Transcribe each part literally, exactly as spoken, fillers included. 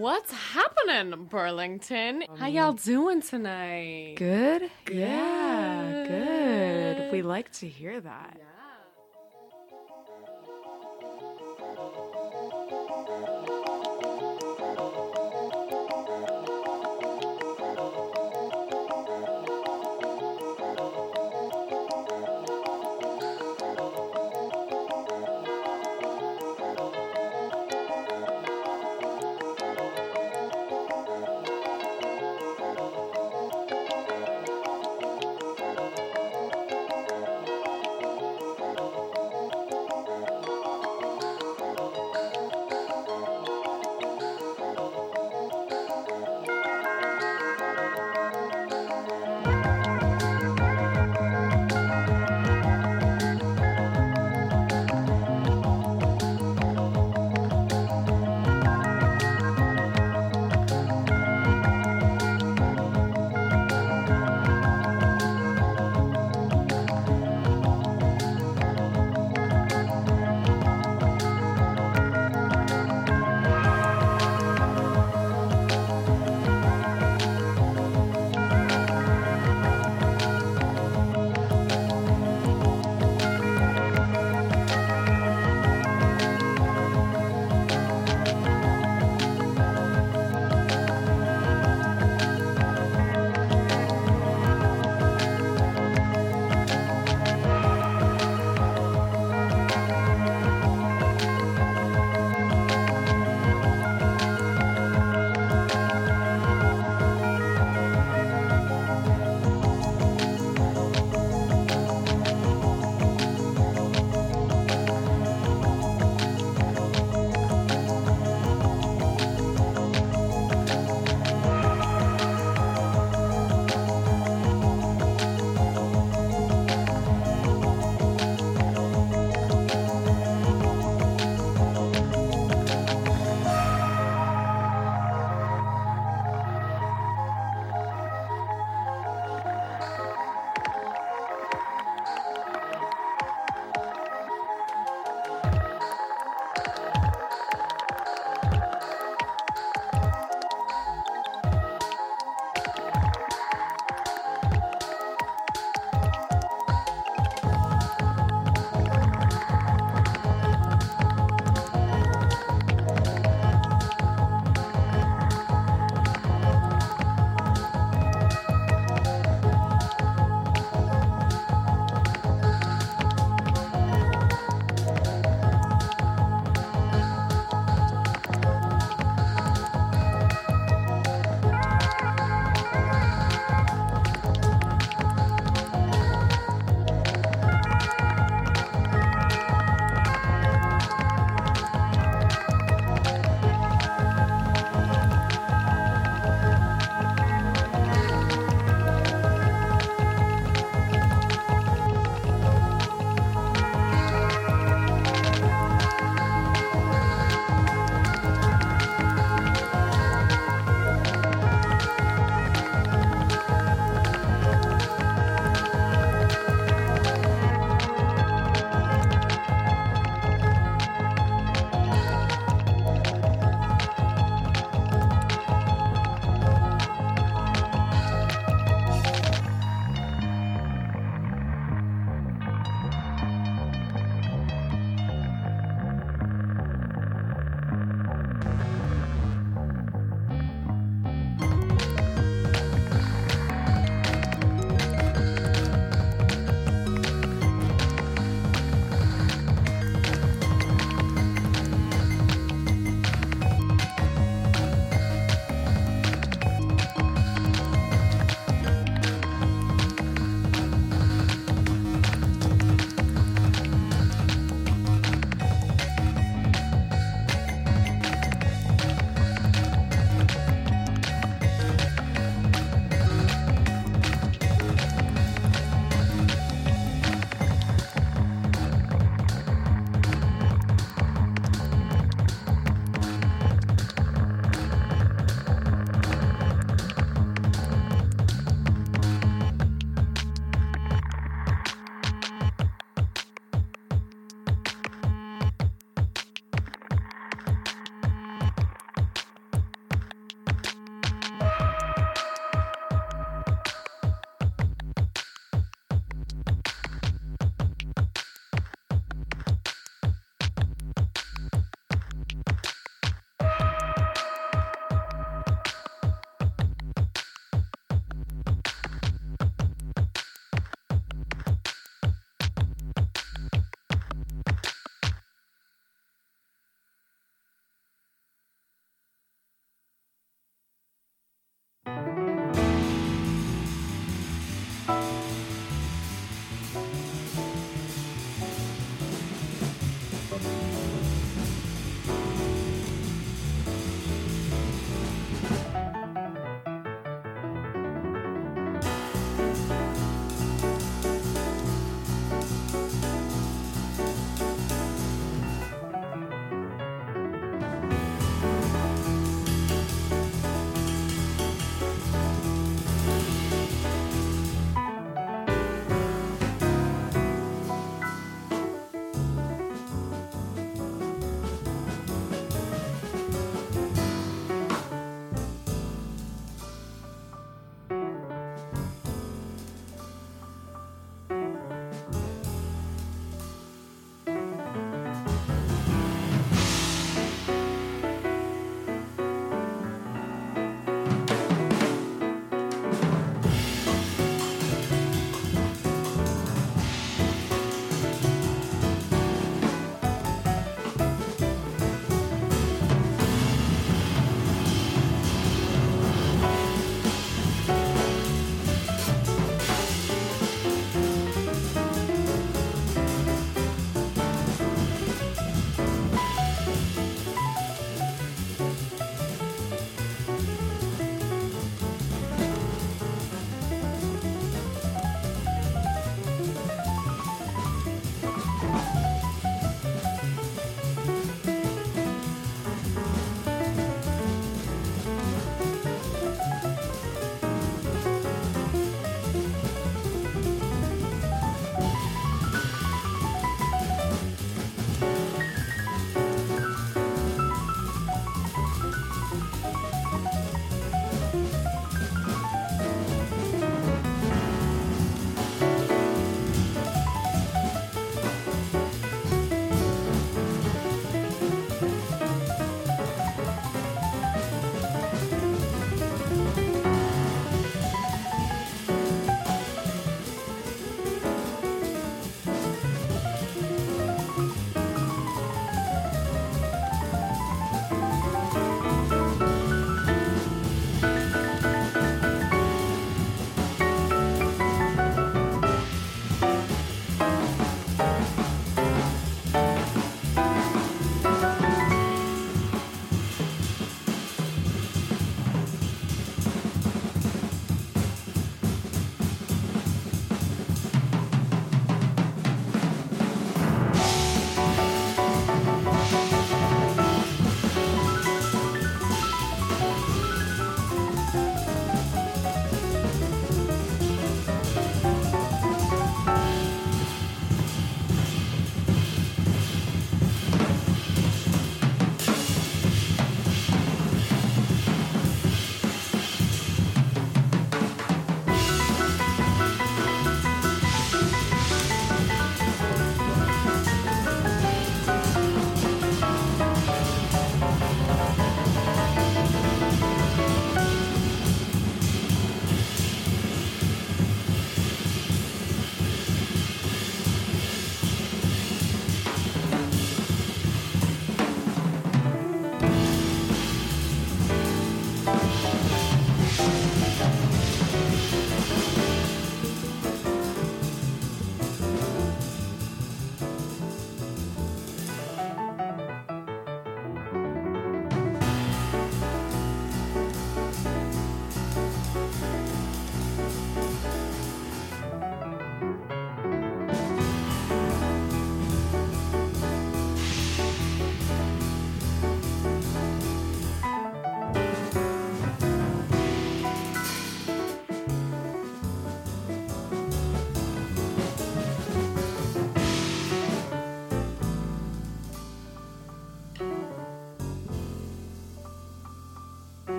What's happening, Burlington? How y'all doing tonight? Good? Good. Yeah, good. We like to hear that. Yeah.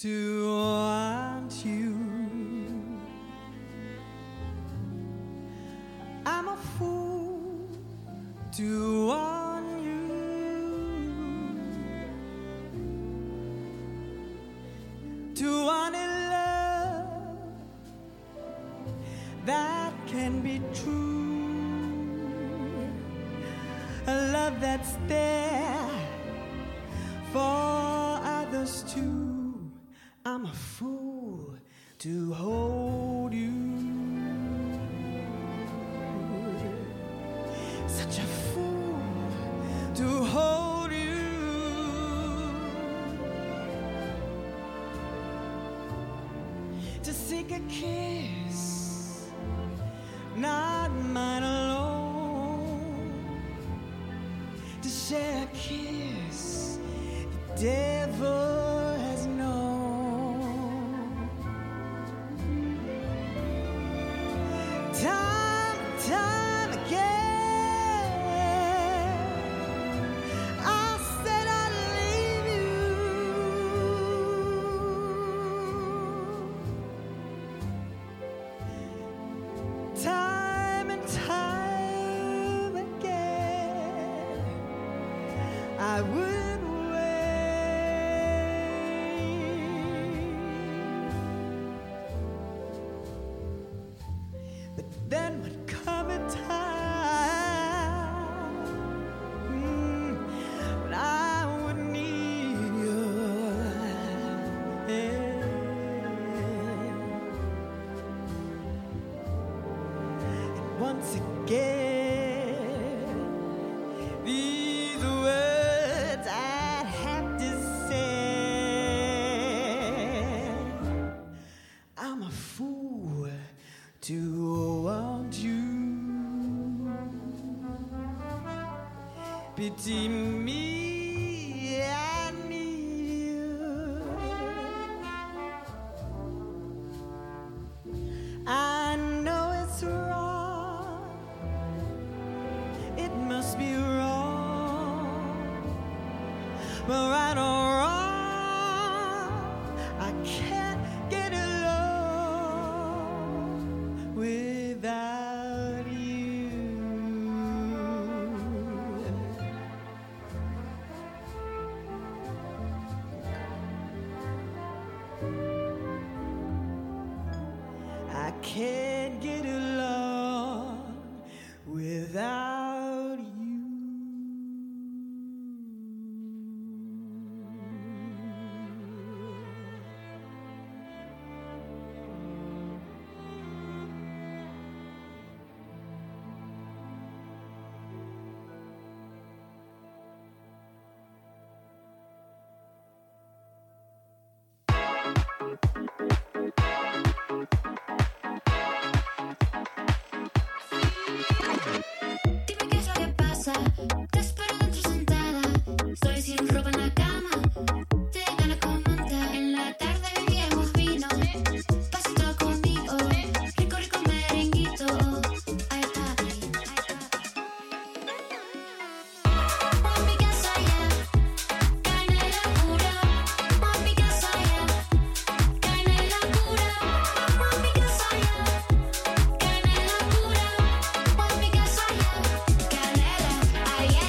to want you. I'm a fool to want you. To want a love that can be true. A love that's there for others too. I'm a fool to hold you. Such a fool to hold you. To seek a kiss, not mine alone. To share a kiss the devil has known. Time and time again, I said I'd leave you. Time and time again, I would wait. But then would come a time mm, when I would need your hand. And once again, these words I'd have to say. I'm a fool to want you. Pity me, I need you. I know it's wrong. It must be wrong. But right or wrong, I can't get along without you. I can't get along without you. Dime qué es lo que pasa. Te espero dentro sentada. Estoy sin ropa en la cama. Te gana como manta. En la tarde bebíamos vino. Pasito conmigo. Rico, rico merenguito. Ay, papi, ay, papi. Mami, que soy ya. Canela pura. Mami, que soy ya. Canela pura. Mami, que soy ya. Canela pura. Mami, que soy ya. Canela, ay,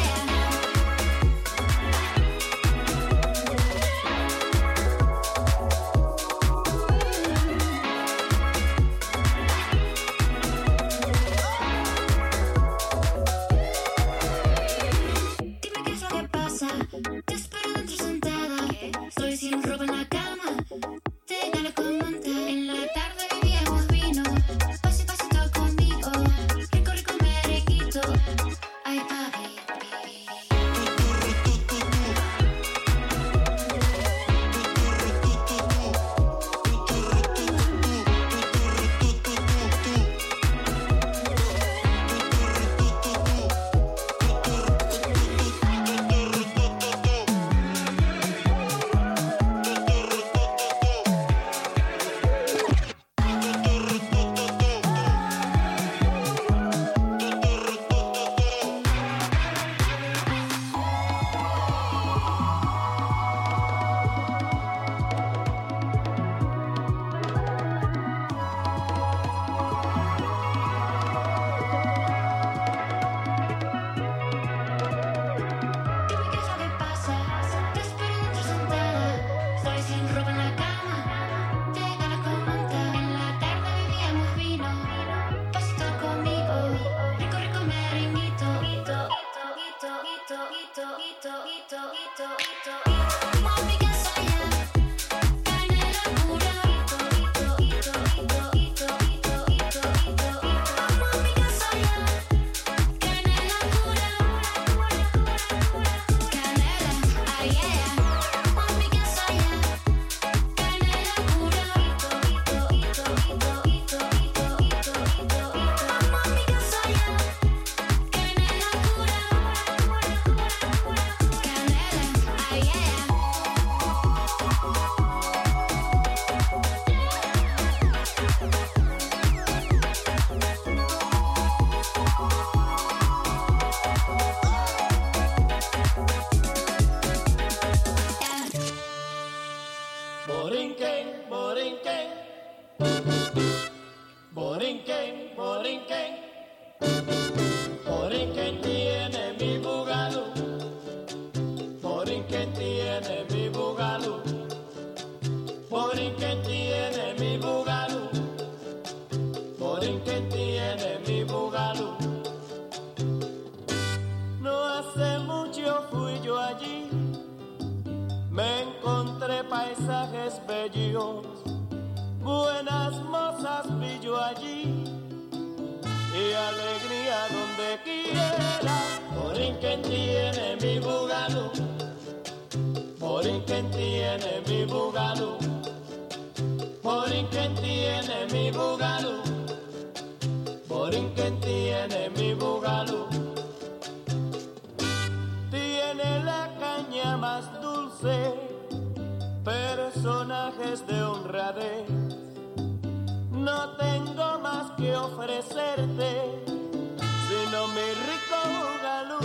camellos, buenas mozas vi yo allí, y alegría donde quiera. Borinquen tiene mi bugalú, Borinquen tiene mi bugalú, Borinquen tiene mi bugalú, Borinquen tiene mi bugalú. Tiene la caña más dulce, personajes de honradez. No tengo más que ofrecerte, sino mi rico bugalú.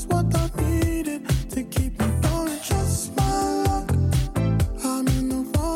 Keep me going, just my luck. I'm in the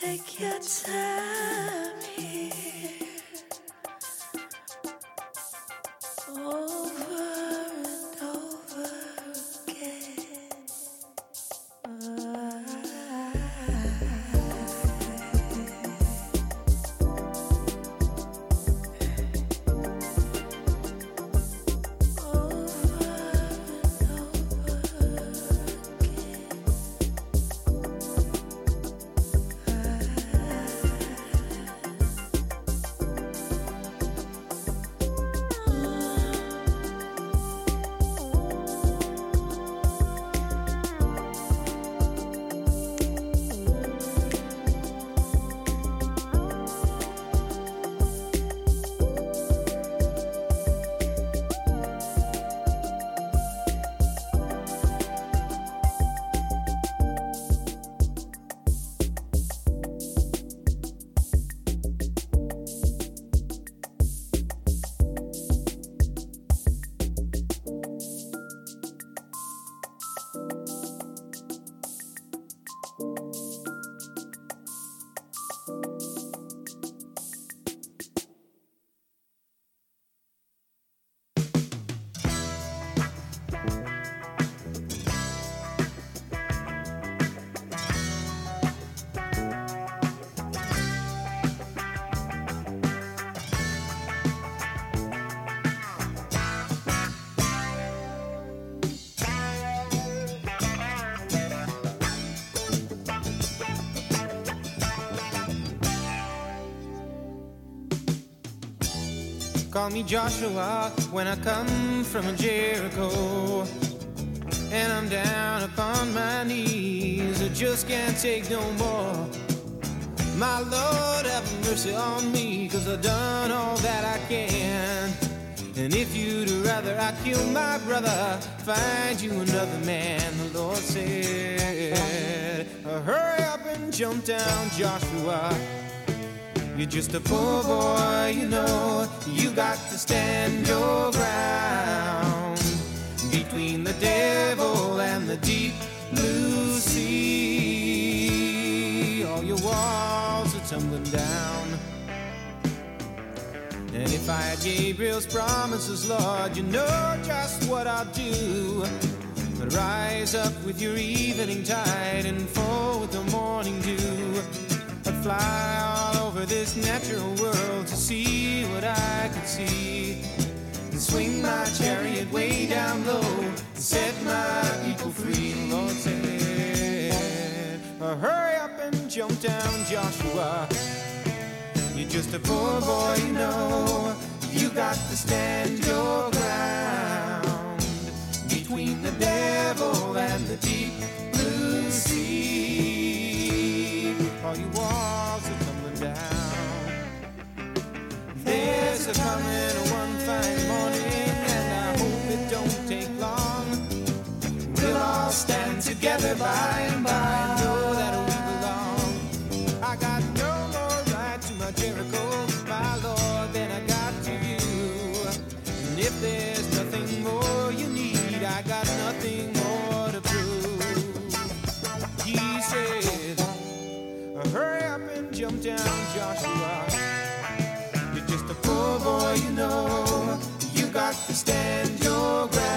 Take your time here. Over and over again. Call me Joshua when I come from Jericho, and I'm down upon my knees. I just can't take no more. My Lord, have mercy on me, 'cause I've done all that I can. And if you'd rather I kill my brother, find you another man, the Lord said. Hurry up and jump down, Joshua. You're just a poor boy, you know. You got to stand your ground between the devil and the deep blue sea. All your walls are tumbling down. And if I had Gabriel's promises, Lord, you know just what I'll do. But rise up with your evening tide and fall with the morning dew. I'd fly all over this natural world to see what I could see, and swing my chariot way down low and set my people free. The Lord said, hurry up and jump down, Joshua. You're just a poor boy, you know. You got to stand your ground between the devil and the deep blue sea. All your walls are tumbling down. There's a coming one fine morning, and I hope it don't take long. We'll all stand together by and by and know that we belong. I got no more right to my Jericho, my Lord, than I got to you. And if there's nothing more you need, I got nothing more to prove. He said, hurry up and jump down, Joshua. You're just a poor boy, you know. You got to stand your